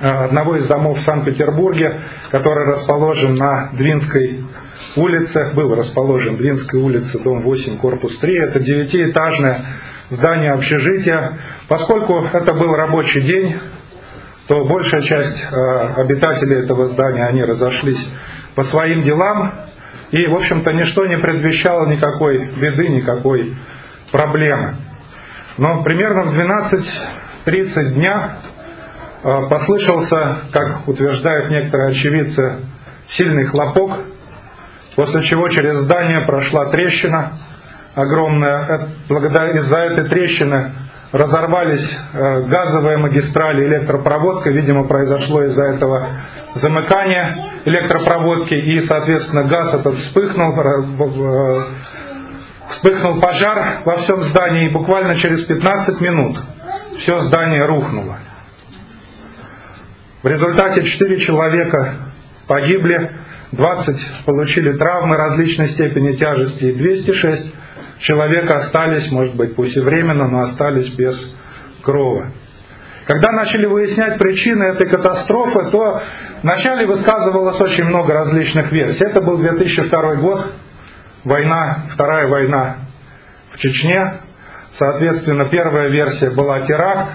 одного из домов в Санкт-Петербурге, который расположен на Двинской улице, был расположен Двинской улице, дом 8, корпус 3. Это 9-этажное здание общежития. Поскольку это был рабочий день, то большая часть обитателей этого здания, они разошлись по своим делам. И, в общем-то, ничто не предвещало никакой беды, никакой проблемы. Но примерно в 12:30 дня послышался, как утверждают некоторые очевидцы, сильный хлопок, после чего через здание прошла трещина огромная. Из-за этой трещины разорвались газовые магистрали, электропроводка. Видимо, произошло из-за этого замыкание электропроводки, и, соответственно, газ этот вспыхнул пожар во всем здании, и буквально через 15 минут все здание рухнуло. В результате 4 человека погибли, 20 получили травмы различной степени тяжести, и 206 человек остались, может быть, пусть и временно, но остались без крова. Когда начали выяснять причины этой катастрофы, то вначале высказывалось очень много различных версий. Это был 2002 год, Вторая война в Чечне. Соответственно, первая версия была теракт.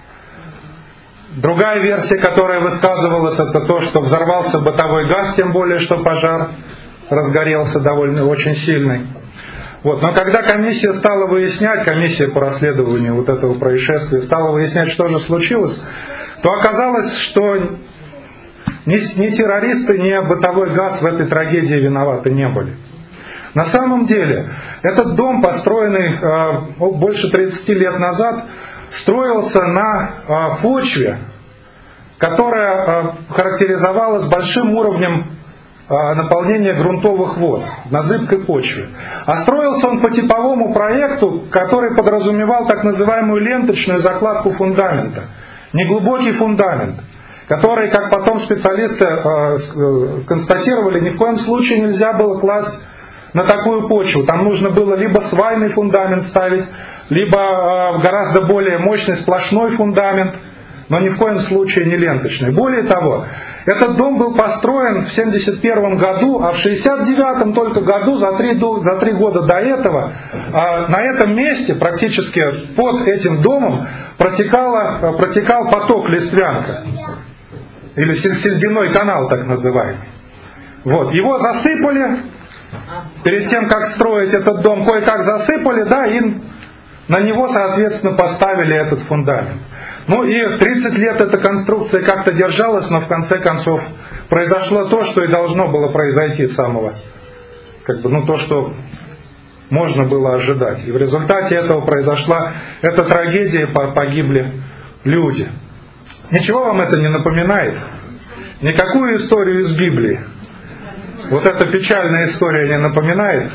Другая версия, которая высказывалась, это то, что взорвался бытовой газ, тем более, что пожар разгорелся довольно очень сильный. Но когда комиссия стала выяснять, комиссия по расследованию вот этого происшествия стала выяснять, что же случилось, то оказалось, что ни террористы, ни бытовой газ в этой трагедии виноваты не были. На самом деле, этот дом, построенный больше 30 лет назад, строился на почве, которая характеризовалась большим уровнем наполнения грунтовых вод на зыбкой почве. А строился он по типовому проекту, который подразумевал так называемую ленточную закладку фундамента. Неглубокий фундамент, который, как потом специалисты констатировали, ни в коем случае нельзя было класть на такую почву. Там нужно было либо свайный фундамент ставить, либо гораздо более мощный сплошной фундамент, но ни в коем случае не ленточный. Более того, этот дом был построен в 1971 году, а в 1969 только году, за три года до этого, на этом месте, практически под этим домом, протекал поток Листвянка, или Сельдяной канал так называемый. Его засыпали, перед тем, как строить этот дом, кое-как засыпали, и на него, соответственно, поставили этот фундамент. И 30 лет эта конструкция как-то держалась, но в конце концов произошло то, что и должно было произойти самого, то, что можно было ожидать. И в результате этого произошла эта трагедия, погибли люди. Ничего вам это не напоминает? Никакую историю из Библии? Вот эта печальная история не напоминает?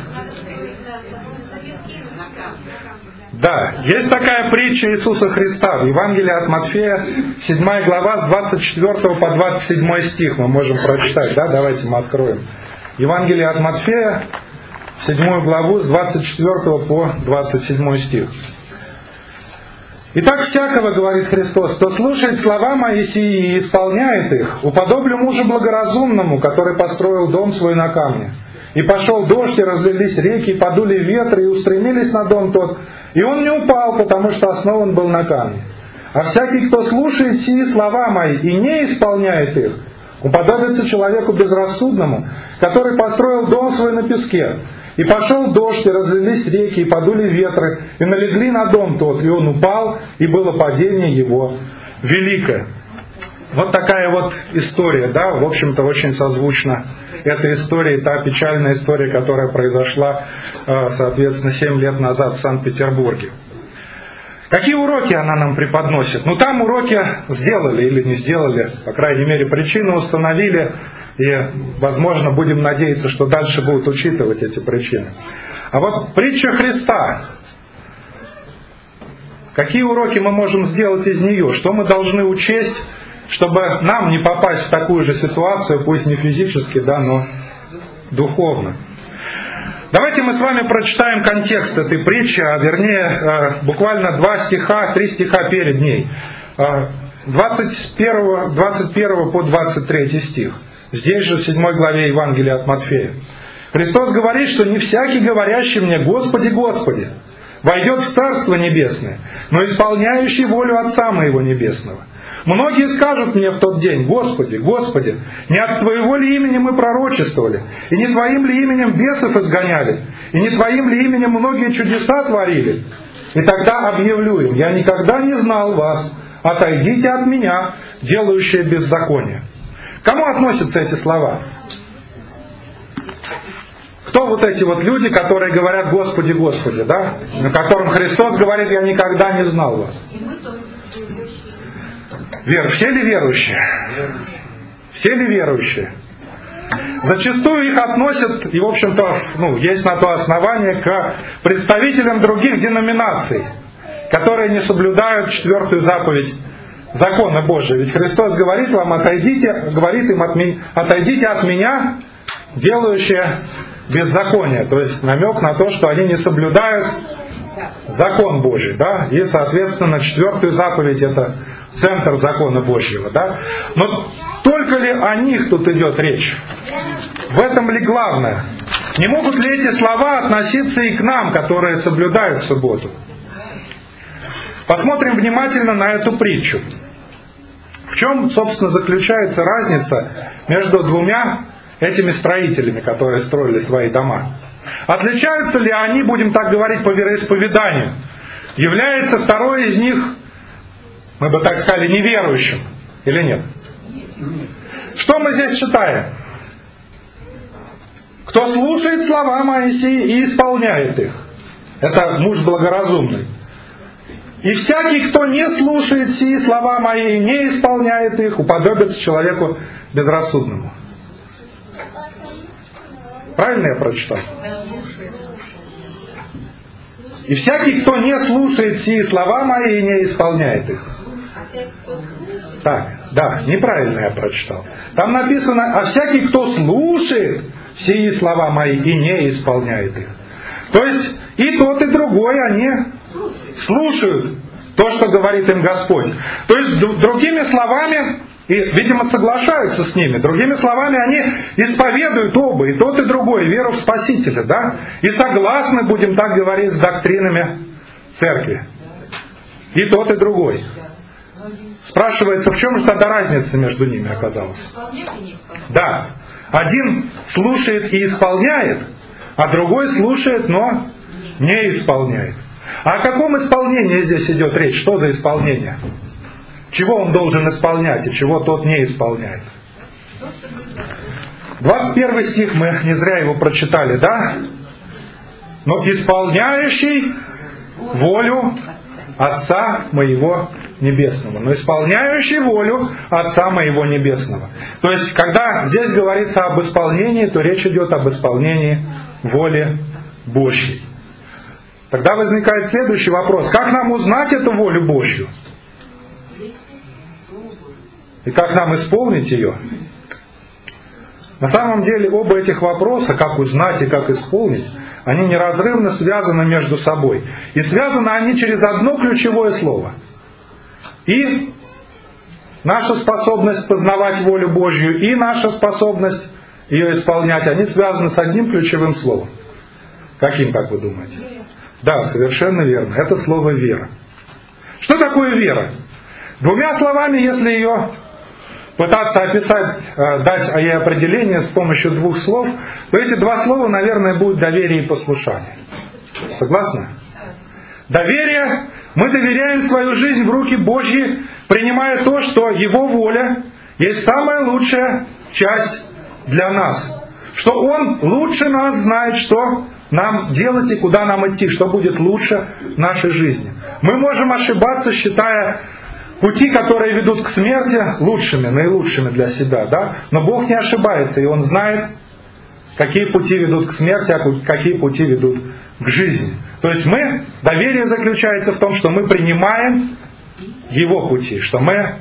Да, есть такая притча Иисуса Христа в Евангелии от Матфея, 7 глава, с 24 по 27 стих мы можем прочитать. Давайте мы откроем. Евангелие от Матфея, 7 главу, с 24 по 27 стих. «Итак, всякого, говорит Христос, кто слушает слова мои сии и исполняет их, уподоблю мужу благоразумному, который построил дом свой на камне. И пошел дождь, и разлились реки, и подули ветры, и устремились на дом тот, и он не упал, потому что основан был на камне. А всякий, кто слушает сии слова мои и не исполняет их, уподобится человеку безрассудному, который построил дом свой на песке. И пошел дождь, и разлились реки, и подули ветры, и налегли на дом тот, и он упал, и было падение его великое». Вот такая вот история, в общем-то, очень созвучна этой истории, та печальная история, которая произошла, соответственно, 7 лет назад в Санкт-Петербурге. Какие уроки она нам преподносит? Там уроки сделали или не сделали, по крайней мере, причины установили, и, возможно, будем надеяться, что дальше будут учитывать эти причины. А вот притча Христа. Какие уроки мы можем сделать из нее? Что мы должны учесть, чтобы нам не попасть в такую же ситуацию, пусть не физически, но духовно? Давайте мы с вами прочитаем контекст этой притчи, а вернее, буквально 3 стиха перед ней. 21 по 23 стих. Здесь же в 7 главе Евангелия от Матфея. Христос говорит, что не всякий, говорящий мне «Господи, Господи», войдет в Царство Небесное, но исполняющий волю Отца Моего Небесного. Многие скажут мне в тот день: Господи, Господи, не от Твоего ли имени мы пророчествовали, и не Твоим ли именем бесов изгоняли, и не Твоим ли именем многие чудеса творили? И тогда объявлю им: я никогда не знал вас, отойдите от меня, делающие беззаконие. К кому относятся эти слова? Кто вот эти вот люди, которые говорят «Господи, Господи», да? На котором Христос говорит: я никогда не знал вас. Все ли верующие? Все ли верующие? Зачастую их относят, и в общем-то, есть на то основание, к представителям других деноминаций, которые не соблюдают 4-ю заповедь закона Божия. Ведь Христос говорит вам: говорит им: отойдите от меня, делающие беззаконие. То есть намек на то, что они не соблюдают закон Божий, да? И, соответственно, 4-ю заповедь — это центр закона Божьего, да? Но только ли о них тут идет речь? В этом ли главное? Не могут ли эти слова относиться и к нам, которые соблюдают субботу? Посмотрим внимательно на эту притчу. В чем, собственно, заключается разница между двумя этими строителями, которые строили свои дома? Отличаются ли они, будем так говорить, по вероисповеданию? Является второй из них, мы бы так сказали, неверующим или нет? Что мы здесь читаем? Кто слушает слова Моисея и исполняет их, это муж благоразумный. И всякий, кто не слушает сии слова Мои и не исполняет их, уподобится человеку безрассудному. Правильно я прочитал? И всякий, кто не слушает сии слова Мои и не исполняет их. Так, да, неправильно я прочитал. Там написано: а всякий, кто слушает сии слова Мои и не исполняет их. То есть и тот, и другой, они слушают то, что говорит им Господь. То есть, другими словами, и, видимо, соглашаются с ними, другими словами, они исповедуют оба, и тот, и другой, веру в Спасителя, да? И согласны, будем так говорить, с доктринами Церкви. И тот, и другой. Спрашивается, в чем же тогда разница между ними оказалась? Да. Один слушает и исполняет, а другой слушает, но не исполняет. А о каком исполнении здесь идет речь? Что за исполнение? Чего он должен исполнять и чего тот не исполняет? 21 стих, мы не зря его прочитали, да? Но исполняющий волю Отца Моего Небесного. Но исполняющий волю Отца Моего Небесного. То есть, когда здесь говорится об исполнении, то речь идет об исполнении воли Божьей. Тогда возникает следующий вопрос. Как нам узнать эту волю Божью? И как нам исполнить ее? На самом деле оба этих вопроса, как узнать и как исполнить, они неразрывно связаны между собой. И связаны они через одно ключевое слово. И наша способность познавать волю Божью, и наша способность ее исполнять, они связаны с одним ключевым словом. Каким, как вы думаете? Да, совершенно верно. Это слово «вера». Что такое вера? Двумя словами, если ее пытаться описать, дать ей определение с помощью двух слов, то эти два слова, наверное, будут доверие и послушание. Согласны? Доверие. Мы доверяем свою жизнь в руки Божьи, принимая то, что Его воля есть самая лучшая часть для нас. Что Он лучше нас знает, что нам делать и куда нам идти, что будет лучше в нашей жизни. Мы можем ошибаться, считая пути, которые ведут к смерти, лучшими, наилучшими для себя, да? Но Бог не ошибается, и Он знает, какие пути ведут к смерти, а какие пути ведут к жизни. То есть доверие заключается в том, что мы принимаем Его пути, что мы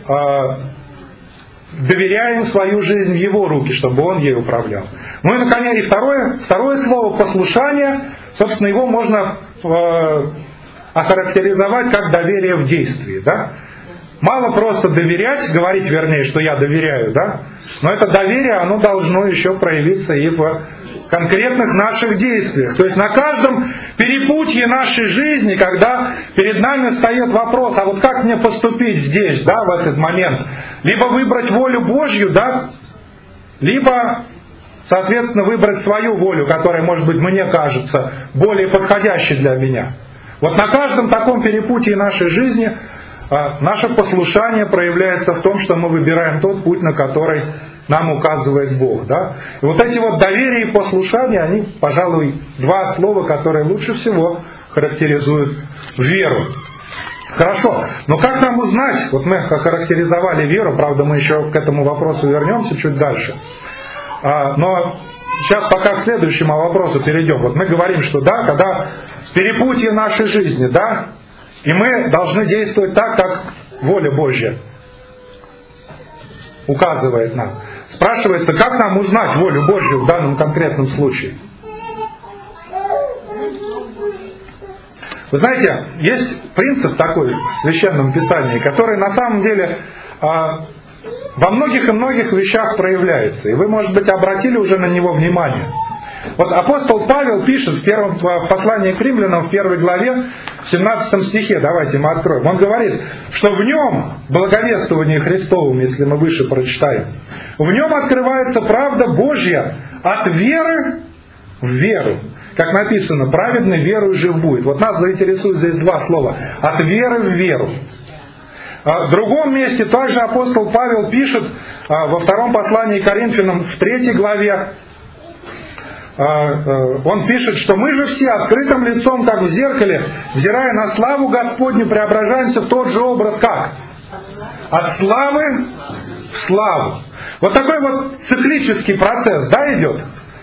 доверяем свою жизнь в Его руки, чтобы Он ей управлял. Ну и, наконец, и второе слово «послушание», собственно, его можно охарактеризовать как доверие в действии, да? мало просто доверять, говорить, вернее, что я доверяю, да? Но это доверие, оно должно еще проявиться и в конкретных наших действиях. То есть на каждом перепутье нашей жизни, когда перед нами встает вопрос, а вот как мне поступить здесь, да, в этот момент? Либо выбрать волю Божью, да, либо, соответственно, выбрать свою волю, которая, может быть, мне кажется более подходящей для меня. Вот на каждом таком перепутье нашей жизни наше послушание проявляется в том, что мы выбираем тот путь, на который нам указывает Бог. Да? И вот эти вот доверие и послушание, они, пожалуй, два слова, которые лучше всего характеризуют веру. Хорошо, но как нам узнать, вот мы охарактеризовали веру, правда мы еще к этому вопросу вернемся чуть дальше, но сейчас пока к следующему вопросу перейдем. Вот мы говорим, что да, когда перепутье нашей жизни, да, и мы должны действовать так, как воля Божья указывает нам. Спрашивается, как нам узнать волю Божью в данном конкретном случае? Вы знаете, есть принцип такой в Священном Писании, который на самом деле во многих и многих вещах проявляется. И вы, может быть, обратили уже на него внимание. Вот апостол Павел пишет в послании к римлянам в 1 главе, в 17 стихе, давайте мы откроем. Он говорит, что в нем, благовествование Христовым, если мы выше прочитаем, в нем открывается правда Божья от веры в веру. Как написано, праведный верою жив будет. Вот нас заинтересует здесь два слова. От веры в веру. В другом месте также апостол Павел пишет во втором послании к Коринфянам в 3 главе, он пишет, что мы же все открытым лицом, как в зеркале, взирая на славу Господню, преображаемся в тот же образ, как? От славы в славу. Вот такой вот циклический процесс, да, идет?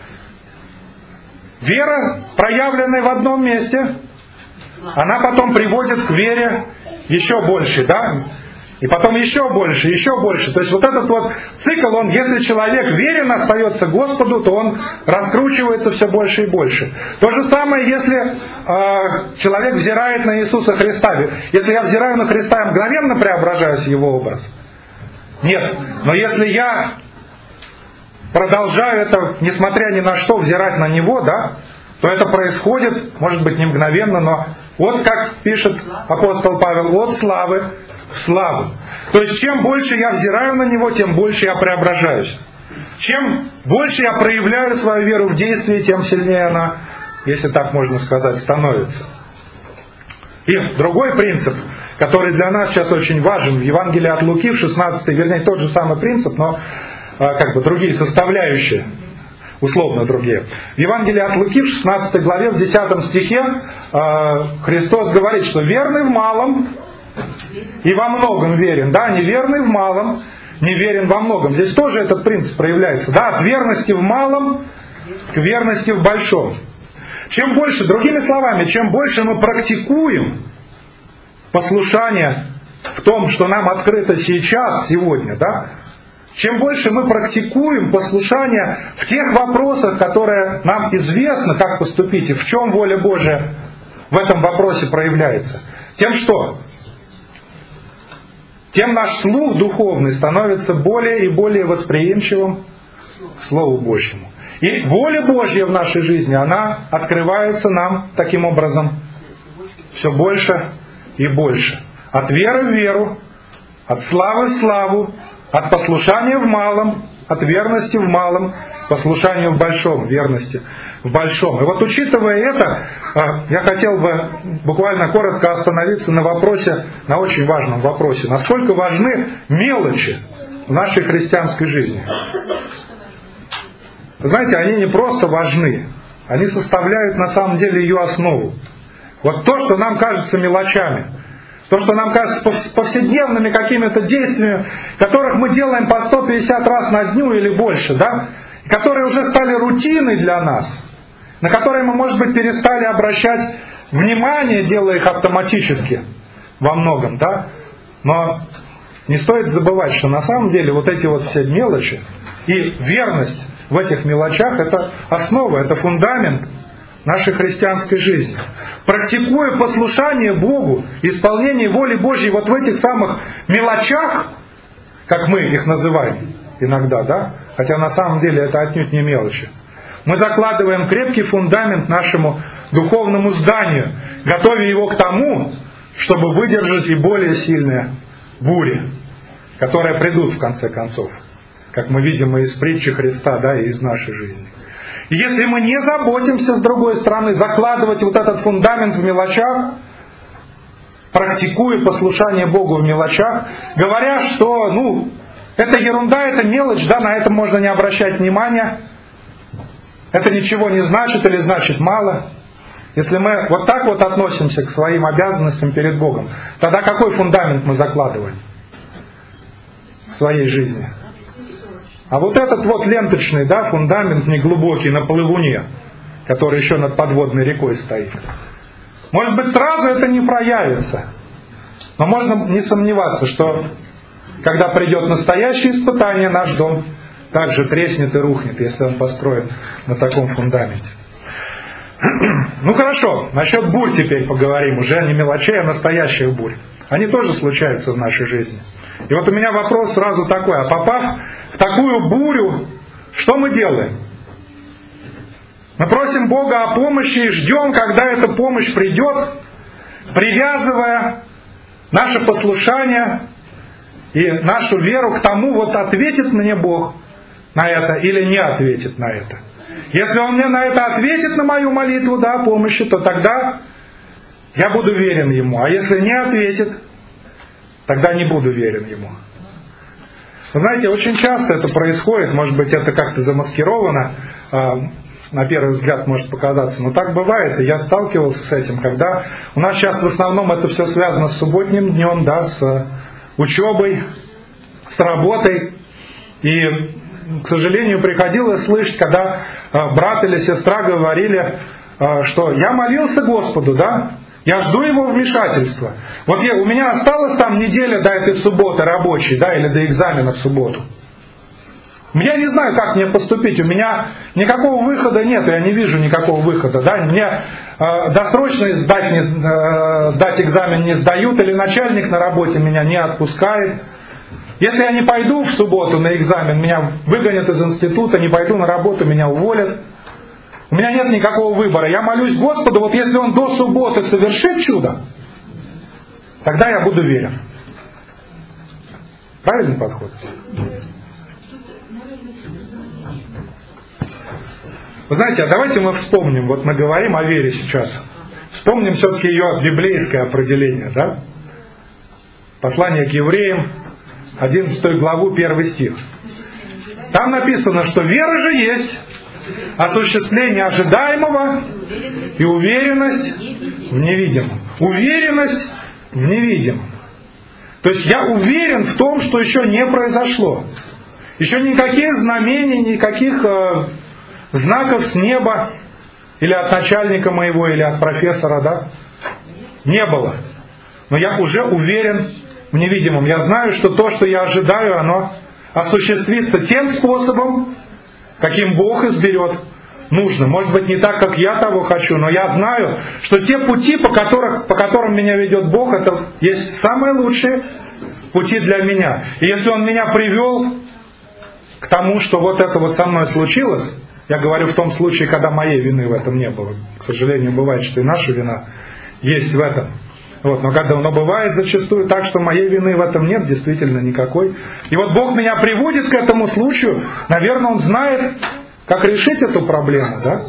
Вера, проявленная в одном месте, она потом приводит к вере еще больше, да? И потом еще больше, еще больше. То есть вот этот вот цикл, он, если человек верен остается Господу, то он раскручивается все больше и больше. То же самое, если человек взирает на Иисуса Христа. Если я взираю на Христа, я мгновенно преображаюсь в Его образ? Нет. Но если я продолжаю это, несмотря ни на что, взирать на Него, да, то это происходит, может быть, не мгновенно, но вот как пишет апостол Павел, от славы в славу. То есть, чем больше я взираю на Него, тем больше я преображаюсь. Чем больше я проявляю свою веру в действии, тем сильнее она, если так можно сказать, становится. И другой принцип, который для нас сейчас очень важен, в Евангелии от Луки, в 16, вернее, тот же самый принцип, но как бы другие составляющие, условно другие. В Евангелии от Луки, в 16 главе, в 10 стихе, Христос говорит, что верный в малом и во многом верен. Да, неверный в малом, не верен во многом. Здесь тоже этот принцип проявляется. Да, от верности в малом к верности в большом. Чем больше, другими словами, чем больше мы практикуем послушание в том, что нам открыто сейчас, сегодня, да, чем больше мы практикуем послушание в тех вопросах, которые нам известно, как поступить, и в чем воля Божия в этом вопросе проявляется, тем что? Тем наш слух духовный становится более и более восприимчивым к Слову Божьему. И воля Божья в нашей жизни, она открывается нам таким образом все больше и больше. От веры в веру, от славы в славу, от послушания в малом, от верности в малом, послушанию в большом, верности в большом. И вот учитывая это, я хотел бы буквально коротко остановиться на вопросе, на очень важном вопросе. Насколько важны мелочи в нашей христианской жизни? Знаете, они не просто важны, они составляют на самом деле ее основу. Вот то, что нам кажется мелочами, то, что нам кажется повседневными какими-то действиями, которых мы делаем по 150 раз на дню или больше, да? Которые уже стали рутиной для нас, на которые мы, может быть, перестали обращать внимание, делая их автоматически во многом, да? Но не стоит забывать, что на самом деле вот эти вот все мелочи и верность в этих мелочах — это основа, это фундамент нашей христианской жизни. Практикуя послушание Богу, исполнение воли Божьей вот в этих самых мелочах, как мы их называем иногда, да? Хотя на самом деле это отнюдь не мелочи. Мы закладываем крепкий фундамент нашему духовному зданию, готовя его к тому, чтобы выдержать и более сильные бури, которые придут в конце концов, как мы видим и из притчи Христа, да, и из нашей жизни. И если мы не заботимся, с другой стороны, закладывать вот этот фундамент в мелочах, практикуя послушание Богу в мелочах, говоря, что, это ерунда, это мелочь, да, на это можно не обращать внимания, это ничего не значит или значит мало. Если мы вот так вот относимся к своим обязанностям перед Богом, тогда какой фундамент мы закладываем в своей жизни? А вот этот вот ленточный, да, фундамент неглубокий на плывуне, который еще над подводной рекой стоит. Может быть, сразу это не проявится. Но можно не сомневаться, что когда придет настоящее испытание, наш дом также треснет и рухнет, если он построен на таком фундаменте. Хорошо, насчет бурь теперь поговорим, уже не мелочей, а настоящих бурь. Они тоже случаются в нашей жизни. И вот у меня вопрос сразу такой, а попав в такую бурю, что мы делаем? Мы просим Бога о помощи и ждем, когда эта помощь придет, привязывая наше послушание и нашу веру к тому, вот ответит мне Бог на это или не ответит на это. Если Он мне на это ответит, на мою молитву, да, о помощи, то тогда я буду верен Ему. А если не ответит, тогда не буду верен Ему. Вы знаете, очень часто это происходит, может быть, это как-то замаскировано, на первый взгляд может показаться, но так бывает, и я сталкивался с этим, когда у нас сейчас в основном это все связано с субботним днем, да, с учебой, с работой, и, к сожалению, приходилось слышать, когда брат или сестра говорили, что я молился Господу, да, я жду Его вмешательства. Вот у меня осталась там неделя до этой субботы рабочей, да, или до экзамена в субботу. Я не знаю, как мне поступить, у меня никакого выхода нет, я не вижу никакого выхода, да, мне досрочно сдать экзамен не сдают, или начальник на работе меня не отпускает. Если я не пойду в субботу на экзамен, меня выгонят из института, не пойду на работу, меня уволят. У меня нет никакого выбора. Я молюсь Господу, вот если Он до субботы совершит чудо, тогда я буду верен. Правильный подход? Вы знаете, а давайте мы вспомним, вот мы говорим о вере сейчас. Вспомним все-таки ее библейское определение, да? Послание к евреям, 11 главу, 1 стих. Там написано, что вера же есть осуществление ожидаемого и уверенность в невидимом. Уверенность в невидимом. То есть я уверен в том, что еще не произошло. Еще никаких знамений, никаких знаков с неба, или от начальника моего, или от профессора, да, не было. Но я уже уверен в невидимом. Я знаю, что то, что я ожидаю, оно осуществится тем способом, каким Бог изберет нужным. Может быть, не так, как я того хочу, но я знаю, что те пути, по которым меня ведет Бог, это есть самые лучшие пути для меня. И если Он меня привел к тому, что вот это вот со мной случилось, я говорю в том случае, когда моей вины в этом не было. К сожалению, бывает, что и наша вина есть в этом. Вот, но бывает зачастую так, что моей вины в этом нет действительно никакой. И вот Бог меня приводит к этому случаю. Наверное, Он знает, как решить эту проблему. Да?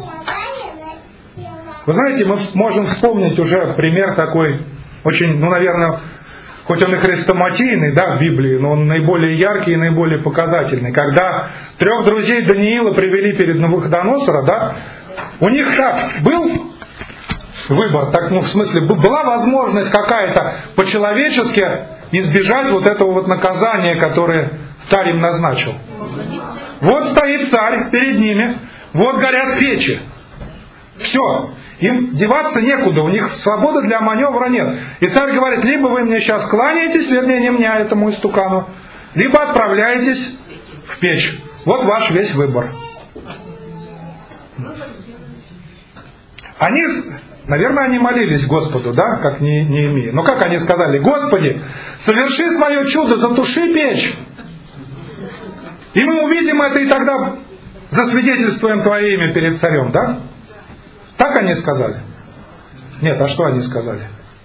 Вы знаете, мы можем вспомнить уже пример такой, очень, наверное, хоть он и хрестоматийный, да, в Библии, но он наиболее яркий и наиболее показательный. Когда 3 друзей Даниила привели перед Навуходоносора, да, у них так был выбор, так, в смысле, была возможность какая-то по-человечески избежать вот этого вот наказания, которое царь им назначил. Вот стоит царь перед ними, вот горят печи. Все. Им деваться некуда, у них свободы для маневра нет. И царь говорит, либо вы мне сейчас кланяетесь, вернее, не мне, а этому истукану, либо отправляетесь в печь. Вот ваш весь выбор. Наверное, они молились Господу, да, как Неемия. Но как они сказали: Господи, соверши свое чудо, затуши печь. И мы увидим это, и тогда засвидетельствуем Твое имя перед царем, да? Так они сказали? Нет, а что они сказали?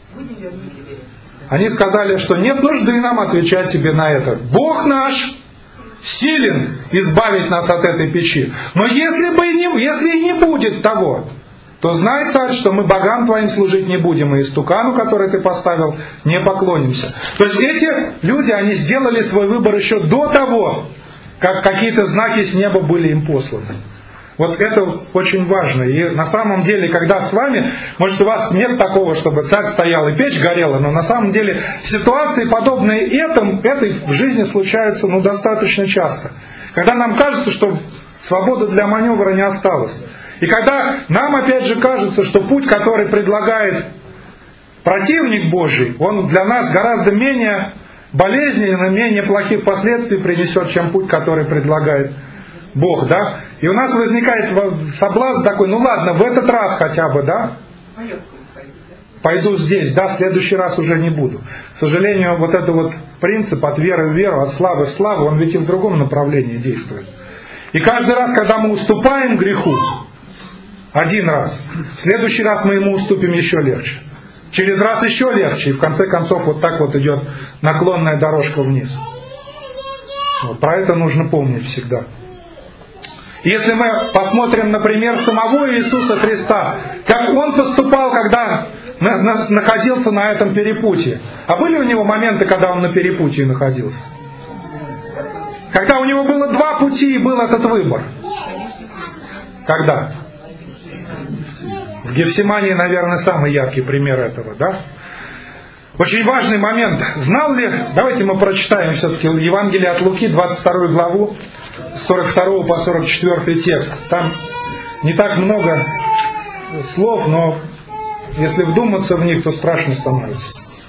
Они сказали, что нет нужды нам отвечать тебе на это. Бог наш силен избавить нас от этой печи. Но если и не будет того, то знай, царь, что мы богам твоим служить не будем, и истукану, который ты поставил, не поклонимся. То есть эти люди, они сделали свой выбор еще до того, как какие-то знаки с неба были им посланы. Вот это очень важно. И на самом деле, когда с вами, может, у вас нет такого, чтобы царь стоял и печь горела, но на самом деле ситуации, подобные этой в жизни случаются достаточно часто. Когда нам кажется, что свободы для маневра не осталось. И когда нам опять же кажется, что путь, который предлагает противник Божий, он для нас гораздо менее болезненный, менее плохих последствий принесет, чем путь, который предлагает Бог, да? И у нас возникает соблазн такой: ну ладно, в этот раз хотя бы, да? Пойду здесь, да, в следующий раз уже не буду. К сожалению, вот этот вот принцип от веры в веру, от славы в славу, он ведь и в другом направлении действует. И каждый раз, когда мы уступаем греху, один раз, в следующий раз мы ему уступим еще легче. Через раз еще легче, и в конце концов вот так вот идет наклонная дорожка вниз. Вот, про это нужно помнить всегда. Если мы посмотрим, например, самого Иисуса Христа, как Он поступал, когда находился на этом перепутье. А были у Него моменты, когда Он на перепутье находился? Когда у Него было два пути и был этот выбор. Когда? В Гефсимании, наверное, самый яркий пример этого, да? Очень важный момент. Знал ли, давайте мы прочитаем все-таки Евангелие от Луки, 22 главу, с 42 по 44 текст. Там не так много слов, но если вдуматься в них, то страшно становится.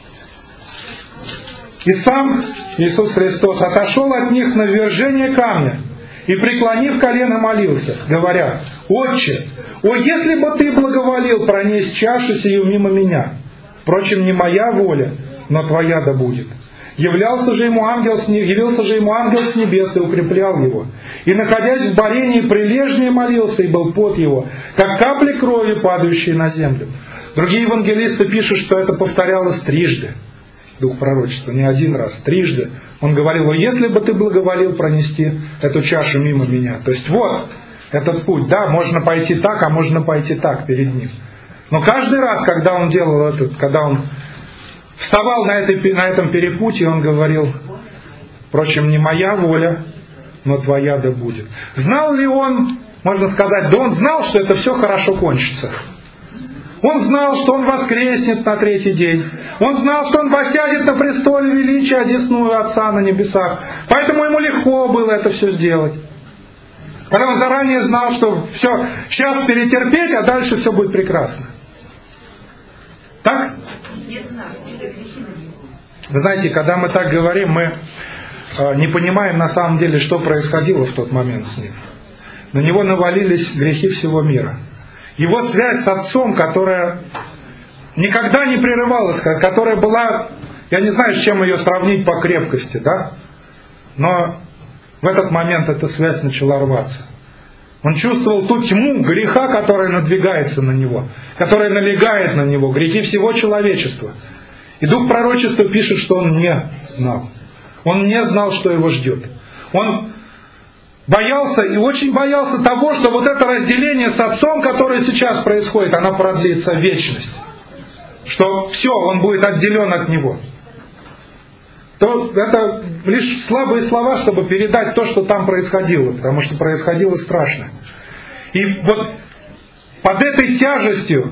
«И сам Иисус Христос отошел от них на ввержение камня и, преклонив колено, молился, говоря: Отче, о, если бы Ты благоволил пронесть чашу сию мимо меня! Впрочем, не моя воля, но Твоя да будет. Явился же ему ангел с небес и укреплял его. И, находясь в борении, прилежнее молился, и был пот его, как капли крови, падающие на землю». Другие евангелисты пишут, что это повторялось трижды. Дух пророчества, не один раз, трижды. Он говорил: «О, если бы Ты благоволил пронести эту чашу мимо меня». То есть вот этот путь, да, можно пойти так, а можно пойти так перед Ним. Но каждый раз, когда Он делал это, когда Он вставал на этом перепутье, Он говорил: «Впрочем, не моя воля, но Твоя да будет». Знал ли Он, можно сказать, да Он знал, что это все хорошо кончится. Он знал, что Он воскреснет на третий день. Он знал, что Он воссядет на престоле величия, одесную Отца на небесах. Поэтому Ему легко было это все сделать. Когда Он заранее знал, что все, сейчас перетерпеть, а дальше все будет прекрасно. Так? Вы знаете, когда мы так говорим, мы не понимаем на самом деле, что происходило в тот момент с Ним. На Него навалились грехи всего мира. Его связь с Отцом, которая никогда не прерывалась, которая была, я не знаю, с чем ее сравнить по крепкости, да? Но в этот момент эта связь начала рваться. Он чувствовал ту тьму греха, которая надвигается на него, которая налегает на него, грехи всего человечества. И Дух пророчества пишет, что он не знал. Он не знал, что его ждет. Он боялся и очень боялся того, что вот это разделение с Отцом, которое сейчас происходит, оно продлится вечность. Что все, он будет отделен от Него. То это лишь слабые слова, чтобы передать то, что там происходило, потому что происходило страшно. И вот под этой тяжестью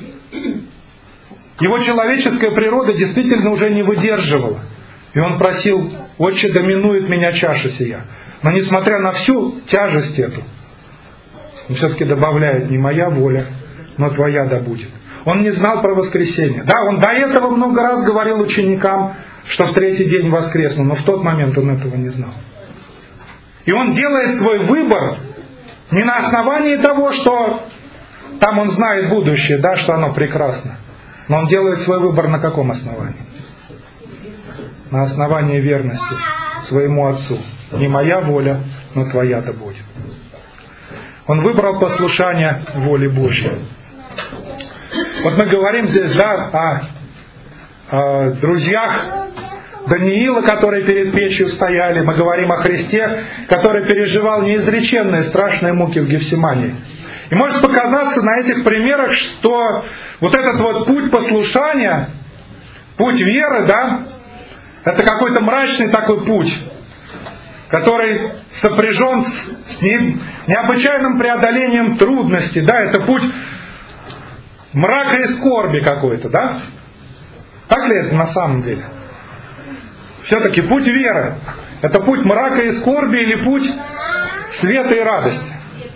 его человеческая природа действительно уже не выдерживала. И он просил: «Отче, доминует меня чаша сия». Но несмотря на всю тяжесть эту, он все-таки добавляет: «Не моя воля, но Твоя да будет». Он не знал про воскресение. Да, он до этого много раз говорил ученикам, что в третий день воскресну, но в тот момент он этого не знал. И он делает свой выбор не на основании того, что там он знает будущее, да, что оно прекрасно. Но он делает свой выбор на каком основании? На основании верности своему Отцу. Не моя воля, но твоя-то будет. Он выбрал послушание воле Божьей. Вот мы говорим здесь, да, о друзьях Даниила, которые перед печью стояли. Мы говорим о Христе, который переживал неизреченные страшные муки в Гефсимании. И может показаться на этих примерах, что вот этот вот путь послушания, путь веры, да, это какой-то мрачный такой путь, который сопряжен с необычайным преодолением трудностей, да, это путь мрака и скорби какой-то, да? Так ли это на самом деле? Все-таки путь веры – это путь мрака и скорби или путь света и радости?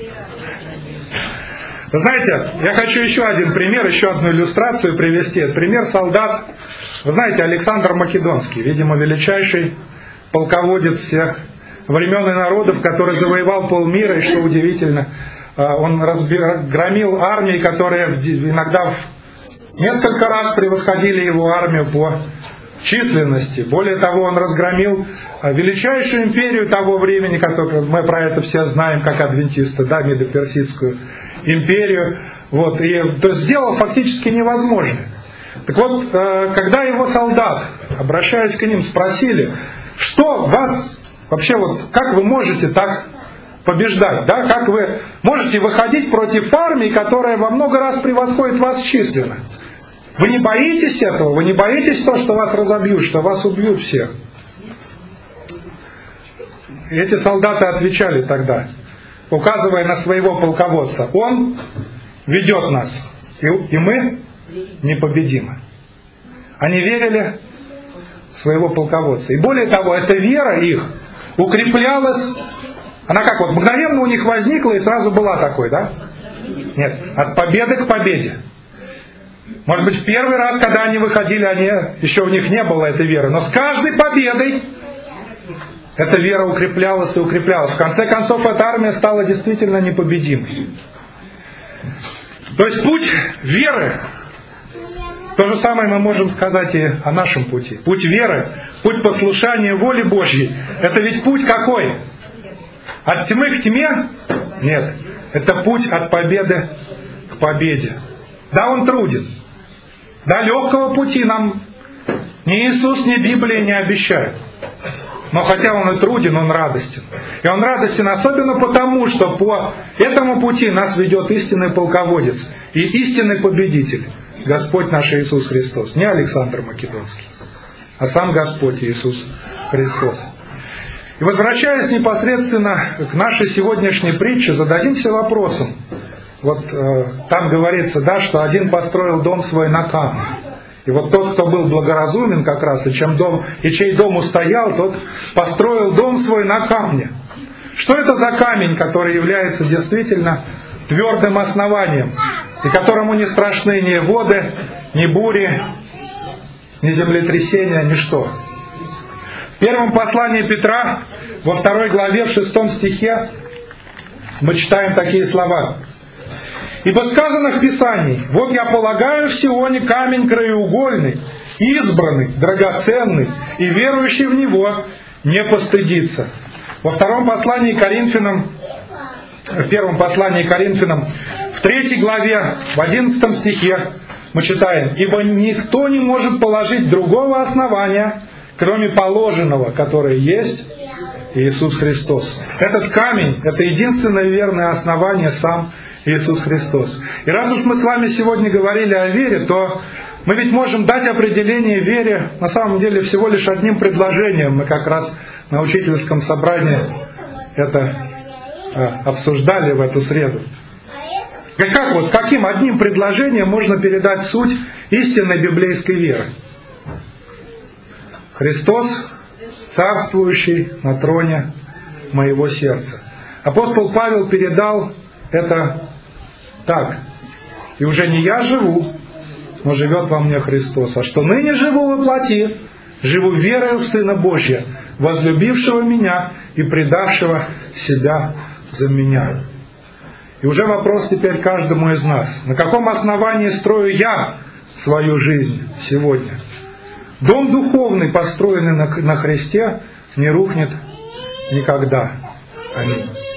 Знаете, я хочу еще один пример, еще одну иллюстрацию привести. Это пример солдат. Вы знаете, Александр Македонский, видимо, величайший полководец всех времен и народов, который завоевал полмира, и что удивительно, он громил армии, которые иногда в несколько раз превосходили его армию по численности. Более того, он разгромил величайшую империю того времени, которую мы про это все знаем, как адвентисты, да, Медоперсидскую империю. Вот, и то есть сделал фактически невозможное. Так вот, когда его солдат, обращаясь к ним, спросили, что вас вообще, вот, как вы можете так побеждать, да? Как вы можете выходить против армии, которая во много раз превосходит вас численно? Вы не боитесь этого? Вы не боитесь того, что вас разобьют, что вас убьют всех? И эти солдаты отвечали тогда, указывая на своего полководца: он ведет нас, и мы непобедимы. Они верили в своего полководца. И более того, эта вера их укреплялась. Она как вот мгновенно у них возникла и сразу была такой, да? Нет, от победы к победе. Может быть, в первый раз, когда они выходили, еще у них не было этой веры. Но с каждой победой эта вера укреплялась и укреплялась. В конце концов, эта армия стала действительно непобедимой. То есть путь веры, то же самое мы можем сказать и о нашем пути. Путь веры, путь послушания воле Божьей. Это ведь путь какой? От тьмы к тьме? Нет. Это путь от победы к победе. Да, он труден. Да, легкого пути нам ни Иисус, ни Библия не обещают. Но хотя он и труден, он радостен. И он радостен особенно потому, что по этому пути нас ведет истинный полководец и истинный победитель. Господь наш Иисус Христос. Не Александр Македонский, а сам Господь Иисус Христос. И возвращаясь непосредственно к нашей сегодняшней притче, зададимся вопросом. Вот там говорится, да, что один построил дом свой на камне. И вот тот, кто был благоразумен как раз, и чей дом устоял, тот построил дом свой на камне. Что это за камень, который является действительно твердым основанием, и которому не страшны ни воды, ни бури, ни землетрясения, ничто? В первом послании Петра, во 2 главе, в 6 стихе, мы читаем такие слова. «Ибо сказано в Писании: вот я полагаю в Сионе камень краеугольный, избранный, драгоценный, и верующий в него не постыдится». Во втором послании Коринфянам, в первом послании Коринфянам, в 3 главе, в 11 стихе мы читаем: «Ибо никто не может положить другого основания, кроме положенного, которое есть Иисус Христос». Этот камень, это единственное верное основание сам Иисус Христос. И раз уж мы с вами сегодня говорили о вере, то мы ведь можем дать определение вере на самом деле всего лишь одним предложением. Мы как раз на учительском собрании это обсуждали в эту среду. И каким одним предложением можно передать суть истинной библейской веры? Христос, царствующий на троне моего сердца. Апостол Павел передал это так: «И уже не я живу, но живет во мне Христос. А что ныне живу во плоти, живу верою в Сына Божия, возлюбившего меня и предавшего себя за меня». И уже вопрос теперь каждому из нас. На каком основании строю я свою жизнь сегодня? Дом духовный, построенный на Христе, не рухнет никогда. Аминь.